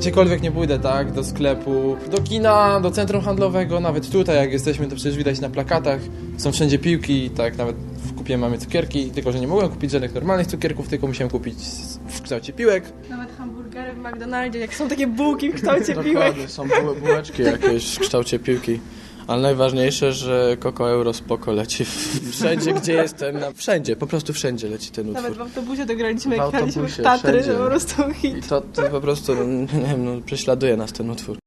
gdziekolwiek nie pójdę, tak, do sklepu, do kina, do centrum handlowego, nawet tutaj jak jesteśmy, to przecież widać na plakatach, są wszędzie piłki, tak, nawet w kupie mamy cukierki, tylko że nie mogłem kupić żadnych normalnych cukierków, tylko musiałem kupić w kształcie piłek. Nawet hamburgery w McDonaldzie, jak są takie bułki w kształcie piłek. Dokładnie, są bułeczki jakieś w kształcie piłki. Ale najważniejsze, że Koko Euro spoko leci wszędzie, gdzie jestem. Wszędzie, po prostu wszędzie leci ten utwór. Nawet w autobusie dograliśmy, jak autobusie, graliśmy w Tatry, wszędzie. po prostu hit. I to po prostu, nie wiem, prześladuje nas ten utwór.